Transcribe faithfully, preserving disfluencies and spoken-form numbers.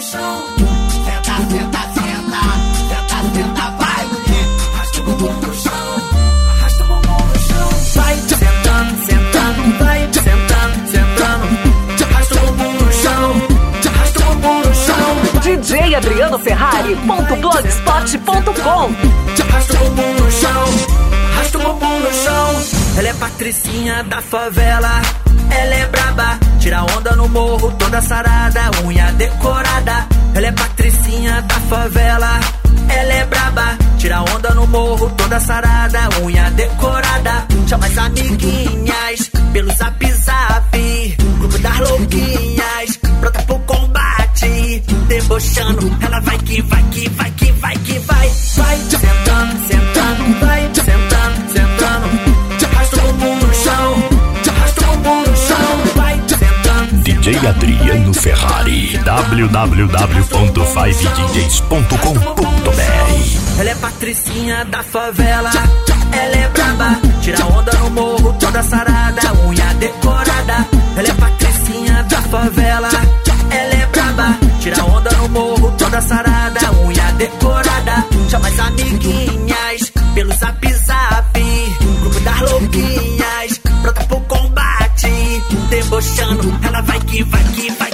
chão. Senta, senta, senta. Senta, senta, vai, mulher. Arrasta o bumbum no chão. Arrasta o bumbum no chão. Vai sentando, sentando, vai sentando, sentando. Arrasta o bumbum no chão. Arrasta o bumbum no chão. D J Adriano Ferrari ponto blogspot ponto com. Arrasta o bumbum no chão. Arrasta o bumbum no chão. Ela é patricinha da favela. Ela é braba, tira onda no morro, toda sarada, unha decorada. Ela é patricinha da favela. Ela é braba, tira onda no morro, toda sarada, unha decorada. Chama as amiguinhas pelo zap zap, grupo das louquinhas, pronta pro combate. Debochando, ela vai que vai que vai que vai que vai. Vai sentando, sentando, vai sentando, sentando. Arrasta o bumbum no chão. Arrasta o bumbum no chão. Vai sentando. D J Adriano Ferrari, w w w ponto five d js ponto com ponto b r. Ela é patricinha da favela. Ela é braba, tira onda no morro, toda sarada, unha decorada. Ela é patricinha da favela. Ela é braba, tira onda no morro, toda sarada, unha decorada. Chama as amiguinhas pelo zap zap, grupo das louquinhas, pronta pro combate. Debochando, ela vai que vai que vai